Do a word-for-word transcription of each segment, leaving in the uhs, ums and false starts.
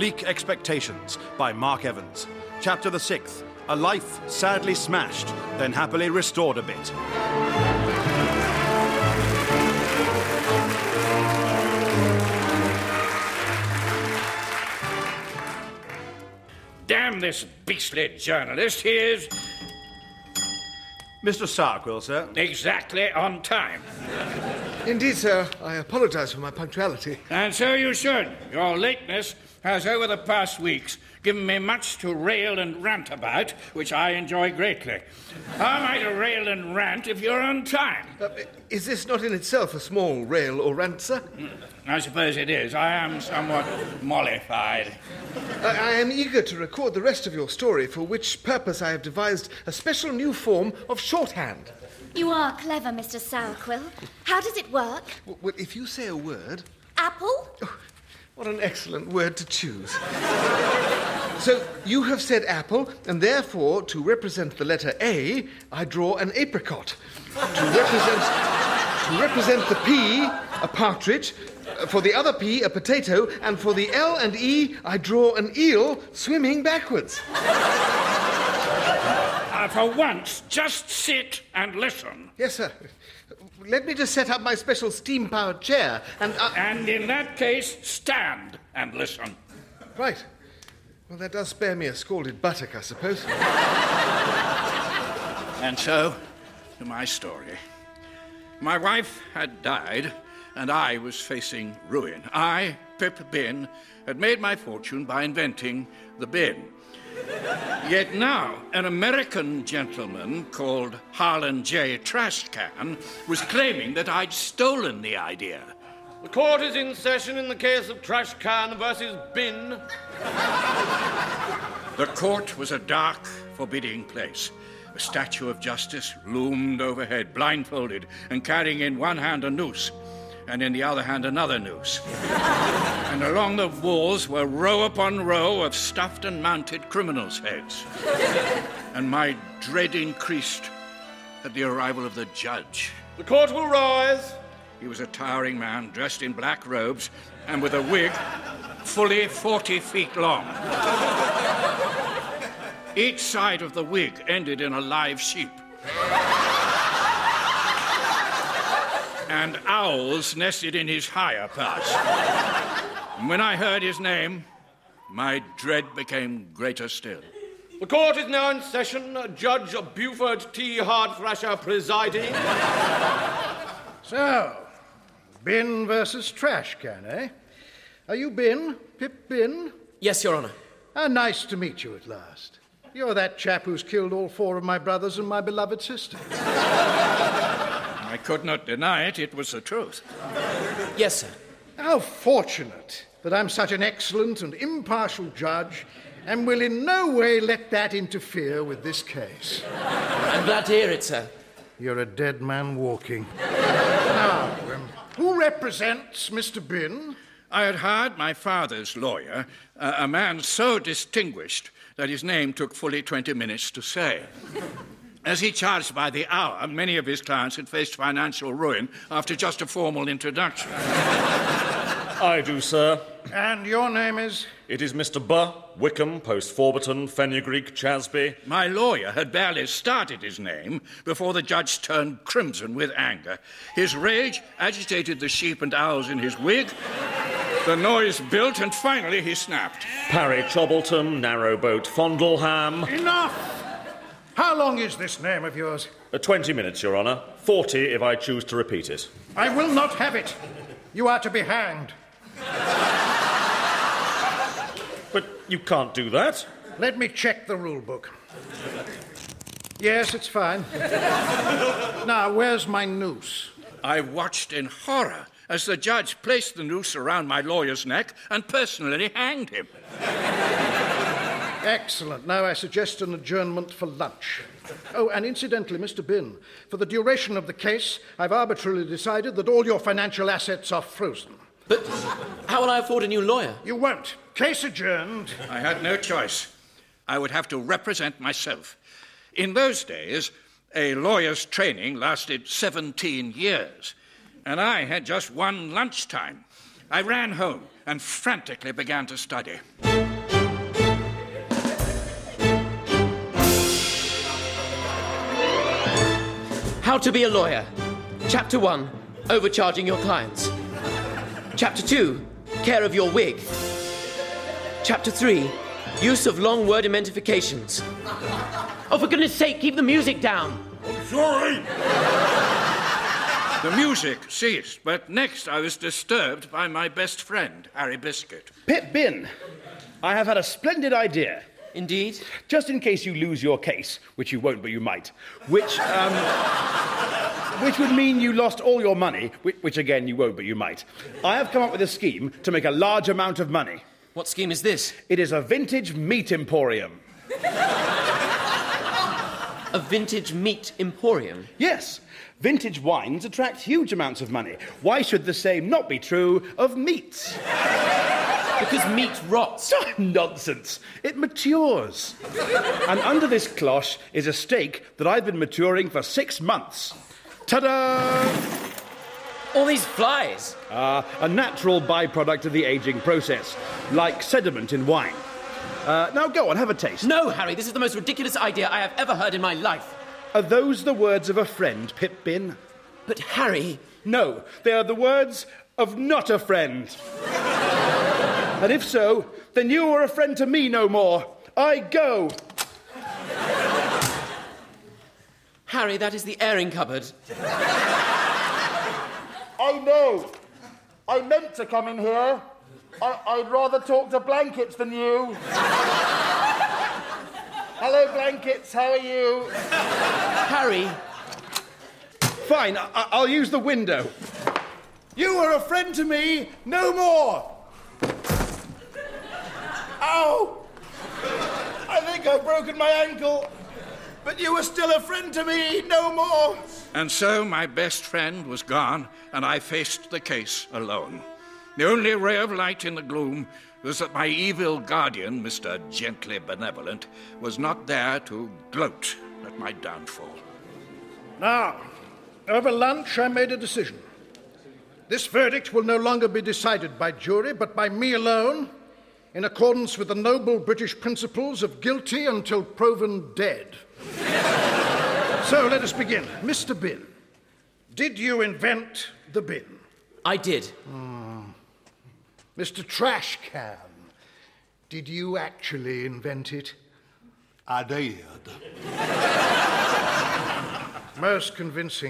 Bleak Expectations by Mark Evans. Chapter the sixth, A Life Sadly Smashed, then Happily Restored a Bit. Damn this beastly journalist, he is... Mister Sourquill, sir. Exactly on time. Indeed, sir. I apologise for my punctuality. And so you should. Your lateness has, over the past weeks, given me much to rail and rant about, which I enjoy greatly. How am I to rail and rant if you're on time? Uh, is this not in itself a small rail or rant, sir? I suppose it is. I am somewhat mollified. I, I am eager to record the rest of your story, for which purpose I have devised a special new form of shorthand. You are clever, Mister Sourquill. How does it work? Well, if you say a word... Apple? Oh, what an excellent word to choose. So, you have said apple, and therefore, to represent the letter A, I draw an apricot. To represent, to represent the P, a partridge. For the other P, a potato. And for the L and E, I draw an eel swimming backwards. Uh, for once, just sit and listen. Yes, sir. Let me just set up my special steam-powered chair, and... Uh... And in that case, stand and listen. Right. Well, that does spare me a scalded buttock, I suppose. And so, to my story. My wife had died, and I was facing ruin. I, Pip Bin, had made my fortune by inventing the bin. Yet now, an American gentleman called Harlan J. Trashcan was claiming that I'd stolen the idea. The court is in session in the case of Trashcan versus Bin. The court was a dark, forbidding place. A statue of justice loomed overhead, blindfolded, and carrying in one hand a noose, and in the other hand another noose. And along the walls were row upon row of stuffed and mounted criminals' heads. And my dread increased at the arrival of the judge. The court will rise. He was a towering man, dressed in black robes, and with a wig fully forty feet long. Each side of the wig ended in a live sheep. And owls nested in his higher parts. And when I heard his name, my dread became greater still. The court is now in session. Judge Buford T. Hardthrasher presiding. So, Bin versus Trashcan, eh? Are you Bin? Pip Bin? Yes, Your Honour. Ah, nice to meet you at last. You're that chap who's killed all four of my brothers and my beloved sister. I could not deny it. It was the truth. Yes, sir. How fortunate that I'm such an excellent and impartial judge and will in no way let that interfere with this case. I'm glad to hear it, sir. You're a dead man walking. Now, um, who represents Mister Bin? I had hired my father's lawyer, uh, a man so distinguished that his name took fully twenty minutes to say. As he charged by the hour, many of his clients had faced financial ruin after just a formal introduction. I do, sir. And your name is? It is Mister Buh, Wickham, post Forberton, Fenugreek, Chasby. My lawyer had barely started his name before the judge turned crimson with anger. His rage agitated the sheep and owls in his wig. The noise built, and finally he snapped. Parry Trobbleton, Narrowboat Fondleham. Enough! How long is this name of yours? Uh, Twenty minutes, Your Honour. Forty if I choose to repeat it. I will not have it. You are to be hanged. But you can't do that. Let me check the rule book. Yes, it's fine. Now, where's my noose? I watched in horror as the judge placed the noose around my lawyer's neck and personally hanged him. Excellent. Now I suggest an adjournment for lunch. Oh, and incidentally, Mister Bin, for the duration of the case, I've arbitrarily decided that all your financial assets are frozen. But how will I afford a new lawyer? You won't. Case adjourned. I had no choice. I would have to represent myself. In those days, a lawyer's training lasted seventeen years, and I had just one lunchtime. I ran home and frantically began to study. How to be a lawyer. Chapter one, overcharging your clients. Chapter two, care of your wig. Chapter three, use of long word identifications. Oh, for goodness sake, keep the music down. I'm sorry. The music ceased, but next I was disturbed by my best friend, Harry Biscuit. Pip Bin, I have had a splendid idea. Indeed? Just in case you lose your case, which you won't, but you might, which, um, which would mean you lost all your money, which, which again you won't, but you might. I have come up with a scheme to make a large amount of money. What scheme is this? It is a vintage meat emporium. A vintage meat emporium? Yes. Vintage wines attract huge amounts of money. Why should the same not be true of meats? Because meat rots. Nonsense. It matures. And under this cloche is a steak that I've been maturing for six months. Ta-da! All these flies. Uh, a natural byproduct of the aging process, like sediment in wine. Uh, now go on, have a taste. No, Harry, this is the most ridiculous idea I have ever heard in my life. Are those the words of a friend, Pip Bin? But Harry... No, they are the words of not a friend. And if so, then you are a friend to me no more. I go. Harry, that is the airing cupboard. I know. I meant to come in here. I- I'd rather talk to blankets than you. Hello, blankets. How are you? Harry. Fine, I- I'll use the window. You are a friend to me no more. Ow! I think I've broken my ankle. But you are still a friend to me no more. And so my best friend was gone, and I faced the case alone. The only ray of light in the gloom was that my evil guardian, Mister Gently Benevolent, was not there to gloat at my downfall. Now, over lunch, I made a decision. This verdict will no longer be decided by jury, but by me alone, in accordance with the noble British principles of guilty until proven dead. So let us begin. Mister Bin, did you invent the bin? I did. Hmm. Mister Trashcan, did you actually invent it? I did. Most convincing.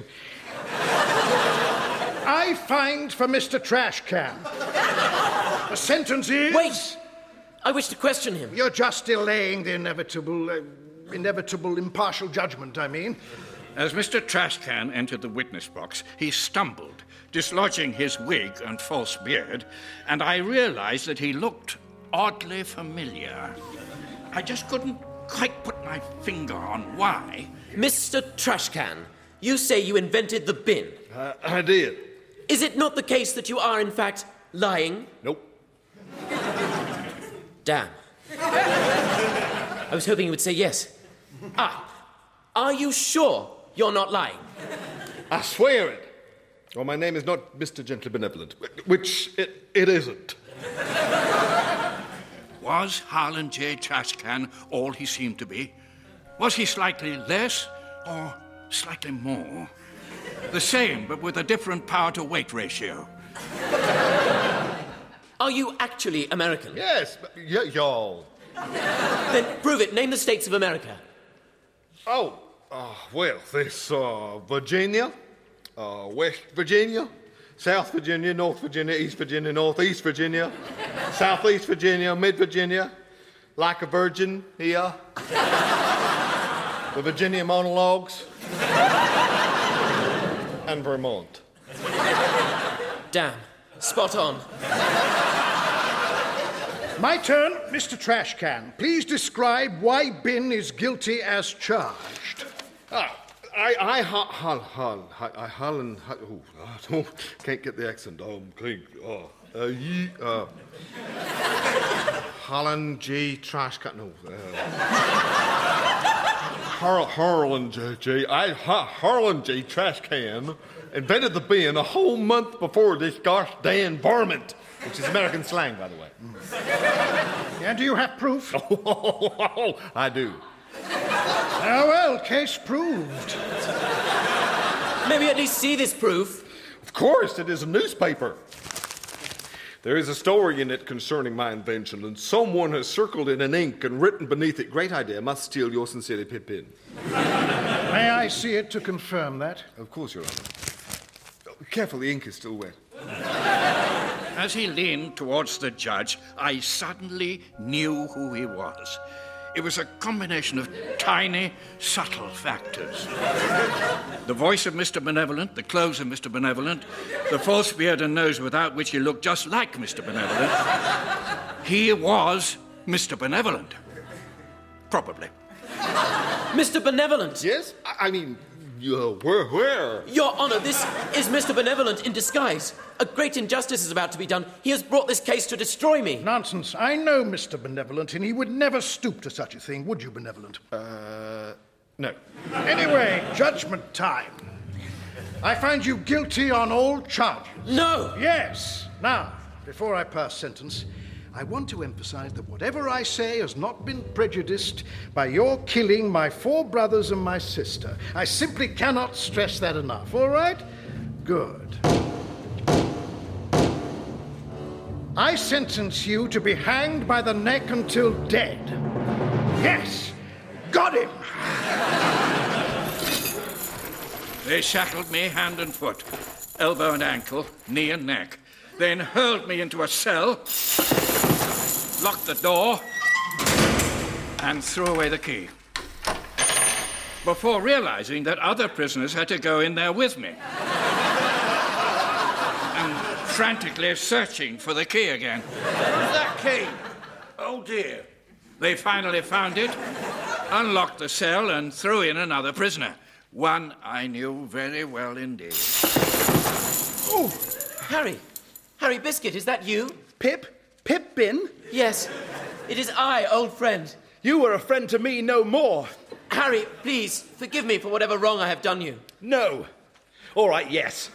I find for Mister Trashcan. The sentence is... Wait! I wish to question him. You're just delaying the inevitable, uh, inevitable impartial judgment, I mean. As Mister Trashcan entered the witness box, he stumbled, dislodging his wig and false beard, and I realized that he looked oddly familiar. I just couldn't quite put my finger on why. Mister Trashcan, you say you invented the bin. Uh, I did. Is it not the case that you are, in fact, lying? Nope. Damn. I was hoping you would say yes. Ah, are you sure you're not lying? I swear it. Well, my name is not Mister Gently Benevolent, which it, it isn't. Was Harlan J. Trashcan all he seemed to be? Was he slightly less or slightly more? The same, but with a different power-to-weight ratio. Are you actually American? Yes, but y- y'all. Then prove it. Name the states of America. Oh, uh, well, this, uh, Virginia, uh, West Virginia, South Virginia, North Virginia, East Virginia, Northeast Virginia, Southeast Virginia, Mid Virginia, like a virgin here, the Virginia monologues, and Vermont. Damn. Spot on. My turn, Mister Trashcan. Please describe why Bin is guilty as charged. Ah, I, I, ha, ha, ha, ha, I, Harlan, ha, oh, I don't, can't get the accent. Um, clink, oh, uh, ye, uh, Harlan G. Trashcan, no, uh, Har, Harlan J. J. I, ha, Harlan J. Trashcan invented the bin a whole month before this gosh damn varmint. which is American slang, by the way. Yeah, do you have proof? I do. Ah, well, case proved. May we at least see this proof? Of course, it is a newspaper. There is a story in it concerning my invention, and someone has circled it in ink and written beneath it, "Great idea, must steal, yours sincerely, Pippin." May I see it to confirm that? Of course, Your Honor. Oh, careful, the ink is still wet. As he leaned towards the judge, I suddenly knew who he was. It was a combination of tiny, subtle factors. The voice of Mister Benevolent, the clothes of Mister Benevolent, the false beard and nose without which he looked just like Mister Benevolent. He was Mister Benevolent. Probably. Mister Benevolent! Yes? I, I mean, uh, where, where? Your Honor, this is Mister Benevolent in disguise. A great injustice is about to be done. He has brought this case to destroy me. Nonsense. I know Mister Benevolent, and he would never stoop to such a thing, would you, Benevolent? Uh, no. Anyway, judgment time. I find you guilty on all charges. No! Yes. Now, before I pass sentence, I want to emphasize that whatever I say has not been prejudiced by your killing my four brothers and my sister. I simply cannot stress that enough, all right? Good. I sentence you to be hanged by the neck until dead. Yes! Got him! They shackled me hand and foot, elbow and ankle, knee and neck, then hurled me into a cell, locked the door, and threw away the key, before realizing that other prisoners had to go in there with me. And frantically searching for the key again. Where's that key? Oh, dear. They finally found it, unlocked the cell, and threw in another prisoner. One I knew very well indeed. Oh, Harry. Harry Biscuit, is that you? Pip? Pippin? Yes. It is I, old friend. You were a friend to me no more. Harry, please, forgive me for whatever wrong I have done you. No. All right, yes.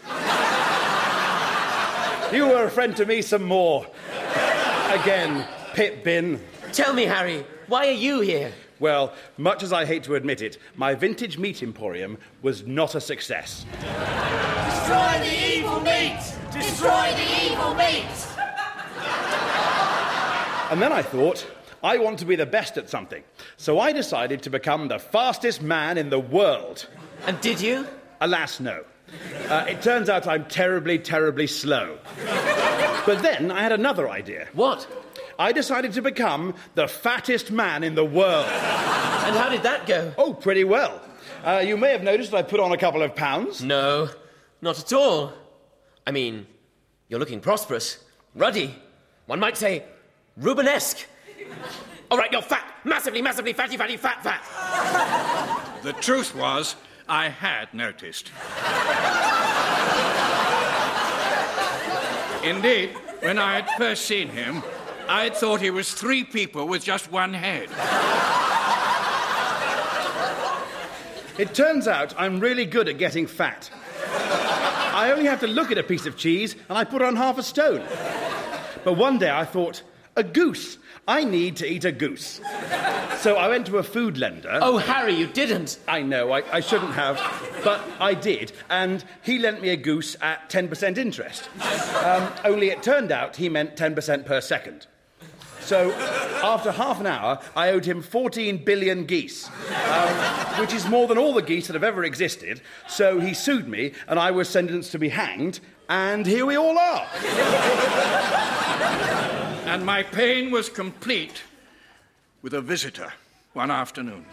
You were a friend to me some more. Again, Pip-bin. Tell me, Harry, why are you here? Well, much as I hate to admit it, my vintage meat emporium was not a success. Destroy the evil meat! Destroy the evil meat! And then I thought, I want to be the best at something. So I decided to become the fastest man in the world. And did you? Alas, no. Uh, it turns out I'm terribly, terribly slow. But then I had another idea. What? I decided to become the fattest man in the world. And how did that go? Oh, pretty well. Uh, you may have noticed I put on a couple of pounds. No, not at all. I mean, you're looking prosperous, ruddy. One might say, Rubenesque. All right, you're fat. Massively, massively fatty, fatty, fat, fat. The truth was, I had noticed. Indeed, when I had first seen him, I had thought he was three people with just one head. It turns out I'm really good at getting fat. I only have to look at a piece of cheese and I put on half a stone. But one day I thought, a goose. I need to eat a goose. So I went to a food lender. Oh, Harry, you didn't. I know, I, I shouldn't have, but I did. And he lent me a goose at ten percent interest. Um, only it turned out he meant ten percent per second. So after half an hour, I owed him fourteen billion geese, um, which is more than all the geese that have ever existed. So he sued me, and I was sentenced to be hanged, and here we all are. And my pain was complete with a visitor one afternoon.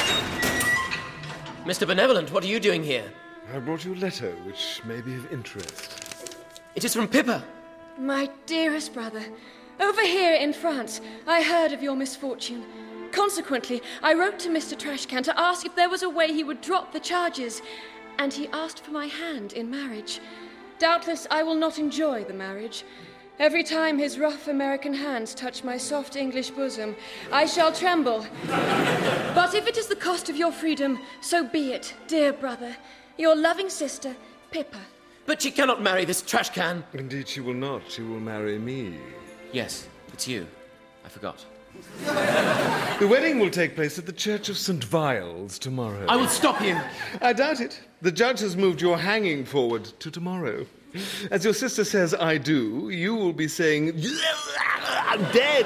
Mister Benevolent, what are you doing here? I brought you a letter which may be of interest. It is from Pippa. My dearest brother, over here in France, I heard of your misfortune. Consequently, I wrote to Mister Trashcan to ask if there was a way he would drop the charges, and he asked for my hand in marriage. Doubtless, I will not enjoy the marriage. Every time his rough American hands touch my soft English bosom, I shall tremble. But if it is the cost of your freedom, so be it, dear brother. Your loving sister, Pippa. But she cannot marry this trash can. Indeed she will not. She will marry me. Yes, it's you. I forgot. The wedding will take place at the Church of Saint Viles tomorrow. I will stop you. I doubt it. The judge has moved your hanging forward to tomorrow. As your sister says, I do, you will be saying, I'm dead.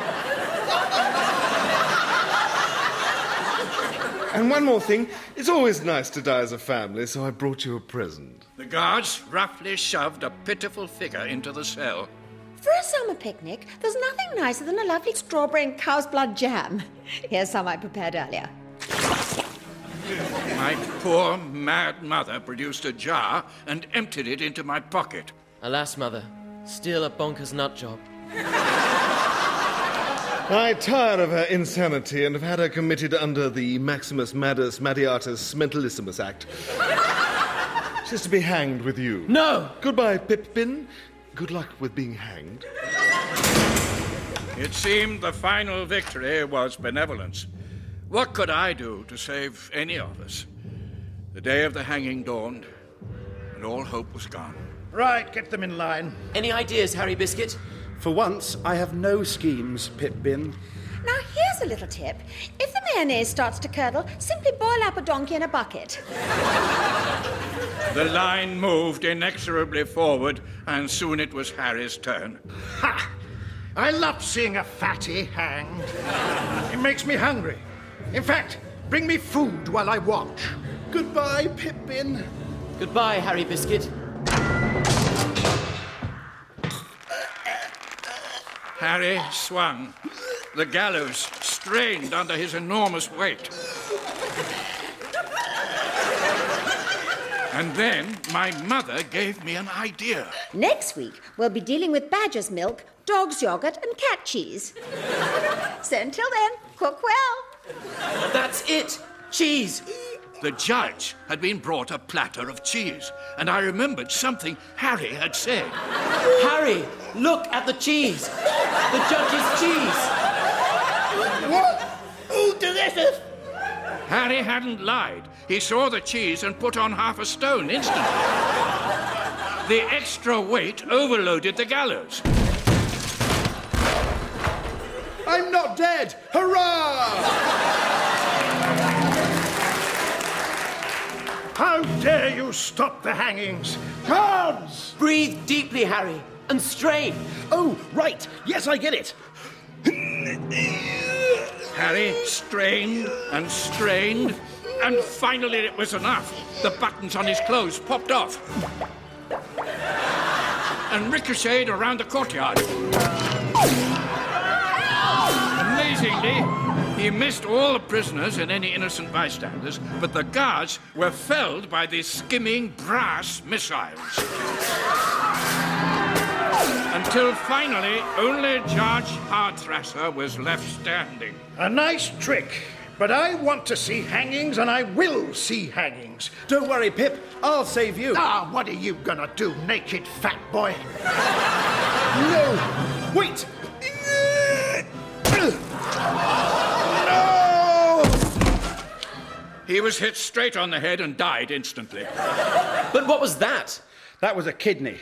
And one more thing, it's always nice to die as a family, so I brought you a present. The guards roughly shoved a pitiful figure into the cell. For a summer picnic, there's nothing nicer than a lovely strawberry and cow's blood jam. Here's some I prepared earlier. My poor, mad mother produced a jar and emptied it into my pocket. Alas, Mother, still a bonkers nut job. I tire of her insanity and have had her committed under the Maximus Madus Madiatus Mentalissimus Act. She's to be hanged with you. No! Goodbye, Pippin. Good luck with being hanged. It seemed the final victory was benevolence. What could I do to save any of us? The day of the hanging dawned, and all hope was gone. Right, get them in line. Any ideas, Harry Biscuit? For once, I have no schemes, Pip-Bin. Now, here's a little tip. If the mayonnaise starts to curdle, simply boil up a donkey in a bucket. The line moved inexorably forward, and soon it was Harry's turn. Ha! I love seeing a fatty hanged. It makes me hungry. In fact, bring me food while I watch. Goodbye, Pip-Bin. Goodbye, Harry Biscuit. Harry swung. The gallows strained under his enormous weight. And then my mother gave me an idea. Next week, we'll be dealing with badger's milk, dog's yogurt, and cat cheese. So until then, cook well. That's it. Cheese. The judge had been brought a platter of cheese, and I remembered something Harry had said. Harry, look at the cheese. The judge's cheese. What? Oh, delicious! Harry hadn't lied. He saw the cheese and put on half a stone instantly. The extra weight overloaded the gallows. I'm not dead! Hurrah! How dare you stop the hangings? Guards! Breathe deeply, Harry, and strain. Oh, right. Yes, I get it. Harry strained and strained, and finally it was enough. The buttons on his clothes popped off and ricocheted around the courtyard. Amazingly, he missed all the prisoners and any innocent bystanders, but the guards were felled by these skimming brass missiles. Until finally, only Judge Hardthrasher was left standing. A nice trick, but I want to see hangings, and I will see hangings. Don't worry, Pip. I'll save you. Ah, what are you gonna do, naked fat boy? No! Wait! He was hit straight on the head and died instantly. But what was that? That was a kidney.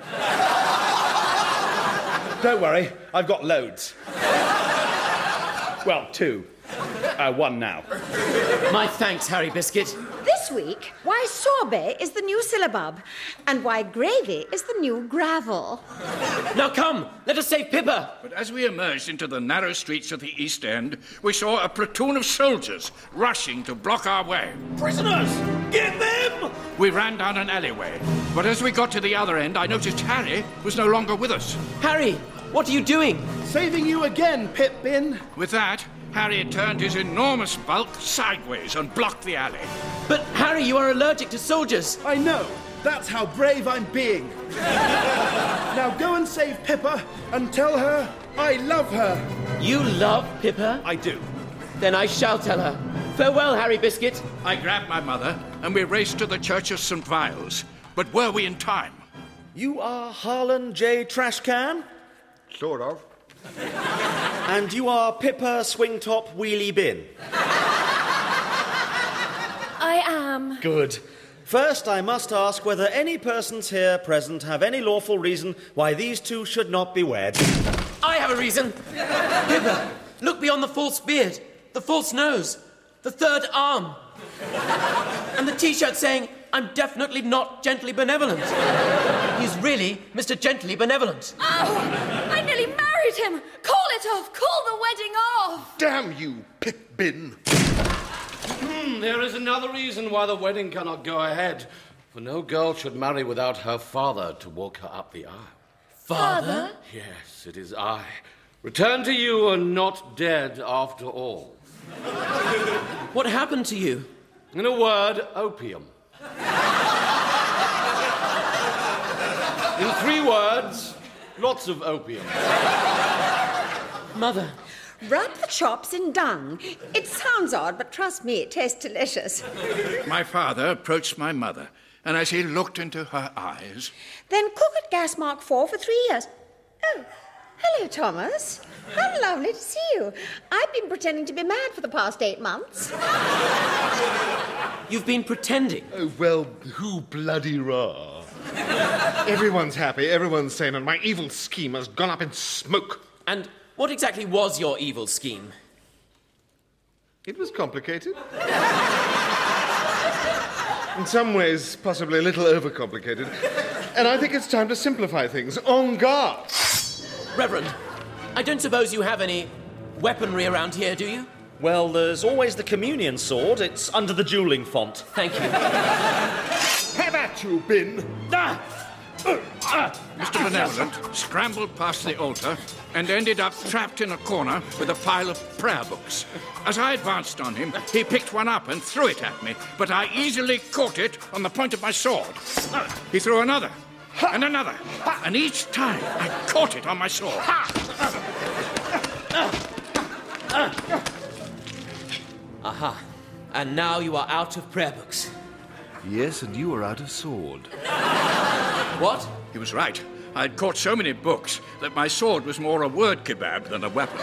Don't worry, I've got loads. Well, two. Uh, one now. My thanks, Harry Biscuit. This week, why sorbet is the new syllabub, and why gravy is the new gravel. Now come, let us save Pippa. But as we emerged into the narrow streets of the East End, we saw a platoon of soldiers rushing to block our way. Prisoners! Get them! We ran down an alleyway, but as we got to the other end, I noticed Harry was no longer with us. Harry, what are you doing? Saving you again, Pip-Bin. With that, Harry turned his enormous bulk sideways and blocked the alley. But, Harry, you are allergic to soldiers. I know. That's how brave I'm being. Now go and save Pippa and tell her I love her. You love Pippa? I do. Then I shall tell her. Farewell, Harry Biscuit. I grabbed my mother and we raced to the Church of Saint Viles. But were we in time? You are Harlan J. Trashcan? Sort of. And you are Pippa Swingtop Wheelie Bin? I am. Good. First, I must ask whether any persons here present have any lawful reason why these two should not be wed. I have a reason. Pippa, look beyond the false beard, the false nose, the third arm, and the T-shirt saying, "I'm definitely not gently benevolent." He's really Mister Gently Benevolent. Oh, I nearly married him. Call it off. Call the wedding off. Damn you, Pip-Bin. Hmm, there is another reason why the wedding cannot go ahead. For no girl should marry without her father to walk her up the aisle. Father? Yes, it is I. Return to you and not dead after all. What happened to you? In a word, opium. In three words, lots of opium. Mother. Rub the chops in dung. It sounds odd, but trust me, it tastes delicious. My father approached my mother, and as he looked into her eyes... Then cook at gas mark four for three years. Oh, hello, Thomas. How lovely to see you. I've been pretending to be mad for the past eight months. You've been pretending? Oh, well, who bloody raw. Everyone's happy, everyone's sane, and my evil scheme has gone up in smoke. And what exactly was your evil scheme? It was complicated. In some ways, possibly a little overcomplicated. And I think it's time to simplify things. En garde! Reverend, I don't suppose you have any weaponry around here, do you? Well, there's always the communion sword. It's under the dueling font. Thank you. Have at you, Bin! Ah! Uh, ah! Mister Benevolent scrambled past the altar and ended up trapped in a corner with a pile of prayer books. As I advanced on him, he picked one up and threw it at me, but I easily caught it on the point of my sword. He threw another, and another, and each time I caught it on my sword. Aha. And now you are out of prayer books. Yes, and you are out of sword. What? He was right. I'd caught so many books that my sword was more a word kebab than a weapon.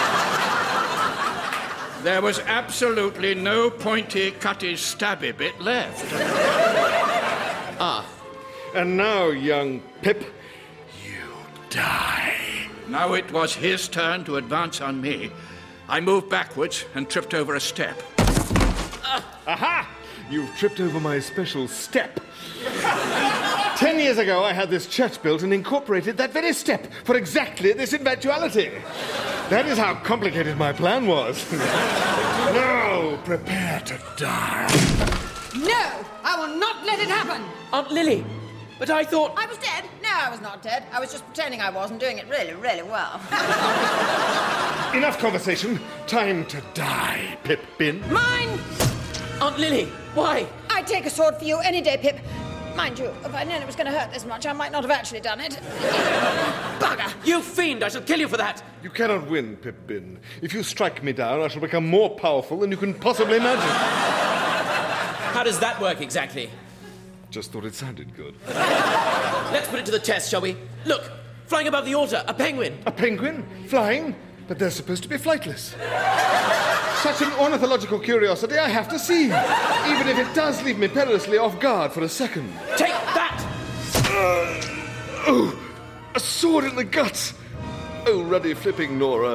There was absolutely no pointy, cutty, stabby bit left. Ah. And now, young Pip, you die. Now it was his turn to advance on me. I moved backwards and tripped over a step. Uh. Aha! You've tripped over my special step. Ten years ago, I had this church built and incorporated that very step for exactly this eventuality. That is how complicated my plan was. Now, prepare to die. No! I will not let it happen! Aunt Lily, but I thought... I was dead? No, I was not dead. I was just pretending I was and doing it really, really well. Enough conversation. Time to die, Pip-Bin. Mine! Aunt Lily, why? I'd take a sword for you any day, Pip. Mind you, if I'd known it was going to hurt this much, I might not have actually done it. Bugger! You fiend! I shall kill you for that! You cannot win, Pip-Bin. If you strike me down, I shall become more powerful than you can possibly imagine. How does that work exactly? Just thought it sounded good. Let's put it to the test, shall we? Look! Flying above the altar, a penguin! A penguin? Flying? But they're supposed to be flightless. Such an ornithological curiosity I have to see, even if it does leave me perilously off guard for a second. Take that! Uh, oh, a sword in the guts! Oh, ruddy flipping Nora.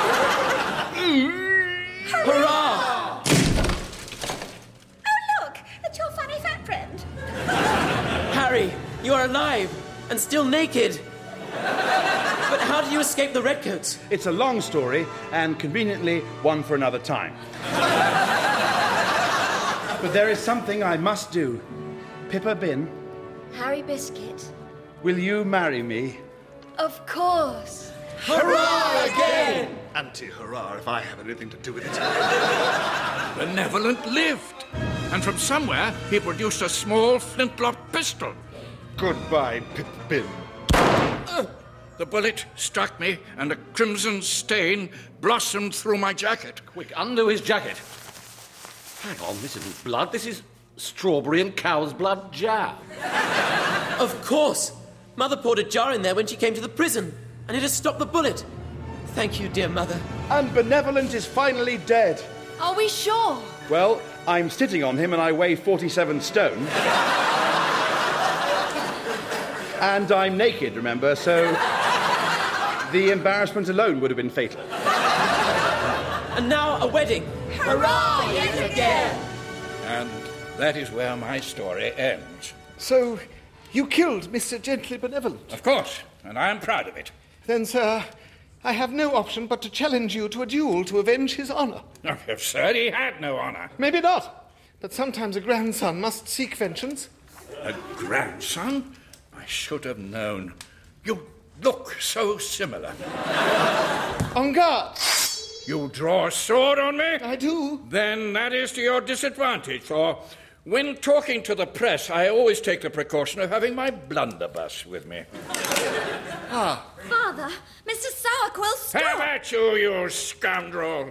Hurrah! Oh, look! It's your funny fat friend. Harry, you are alive and still naked. But how did you escape the redcoats? It's a long story, and conveniently one for another time. But there is something I must do. Pippa Bin, Harry Biscuit. will you marry me? Of course. Hurrah again! Anti-hurrah if I have anything to do with it. Benevolent lived, and from somewhere he produced a small flintlock pistol. Goodbye, Pip-Bin. Uh, the bullet struck me, and a crimson stain blossomed through my jacket. Quick, undo his jacket. Hang on, this isn't blood. This is strawberry and cow's blood jam. Of course. Mother poured a jar in there when she came to the prison, and it has stopped the bullet. Thank you, dear Mother. And Benevolent is finally dead. Are we sure? Well, I'm sitting on him and I weigh forty-seven stone. And I'm naked, remember, so the embarrassment alone would have been fatal. And now a wedding. Hurrah, yet again! And that is where my story ends. So, you killed Mister Gently Benevolent? Of course, and I am proud of it. Then, sir, I have no option but to challenge you to a duel to avenge his honour. Oh, absurd, he had no honour. Maybe not, but sometimes a grandson must seek vengeance. A grandson? I should have known. You look so similar. En garde! You draw a sword on me? I do. Then that is to your disadvantage, for when talking to the press, I always take the precaution of having my blunderbuss with me. Ah. Father, Mister Sourquill, stop! Have at you, you scoundrel!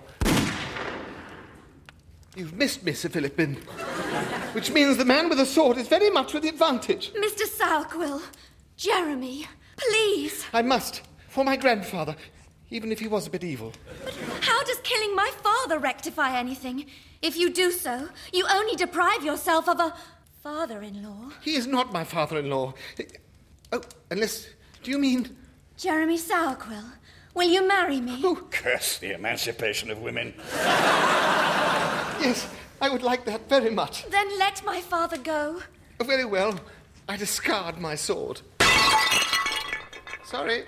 You've missed me, Sir Philippin. Which means the man with the sword is very much with the advantage. Mister Sourquill, Jeremy, please. I must, for my grandfather, even if he was a bit evil. But how does killing my father rectify anything? If you do so, you only deprive yourself of a father-in-law. He is not my father-in-law. Oh, unless... Do you mean... Jeremy Sourquill, will you marry me? Oh. Curse the emancipation of women. Yes, I would like that very much. Then let my father go. Oh, very well. I discard my sword. Sorry.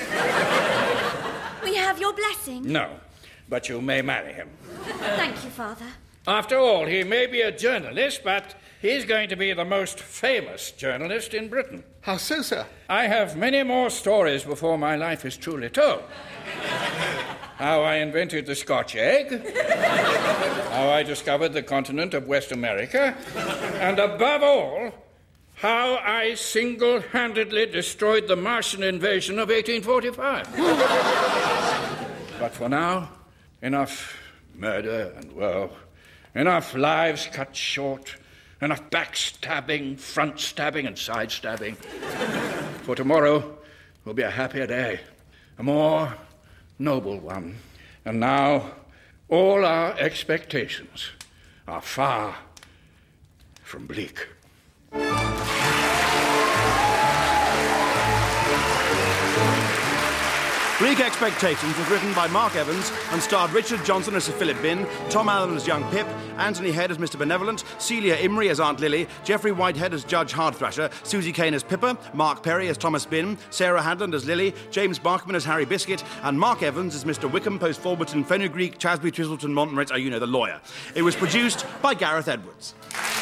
We have your blessing. No, but you may marry him. Thank you, Father. After all, he may be a journalist, but he's going to be the most famous journalist in Britain. How so, sir? I have many more stories before my life is truly told. How I invented the Scotch egg, how I discovered the continent of West America, and above all, how I single-handedly destroyed the Martian invasion of eighteen forty-five. But for now, enough murder and woe, enough lives cut short, enough backstabbing, front-stabbing, and side-stabbing. For tomorrow will be a happier day, a more noble one. And now all our expectations are far from bleak. Bleak Expectations was written by Mark Evans and starred Richard Johnson as Sir Philip Bin, Tom Allen as young Pip, Anthony Head as Mister Benevolent, Celia Imrie as Aunt Lily, Geoffrey Whitehead as Judge Hardthrasher, Susie Kane as Pippa, Mark Perry as Thomas Bin, Sarah Hadland as Lily, James Barkman as Harry Biscuit, and Mark Evans as Mister Wickham, Post Forberton, Fenugreek, Chasby, Twisleton, Montmorency, oh, you know, the lawyer. It was produced by Gareth Edwards.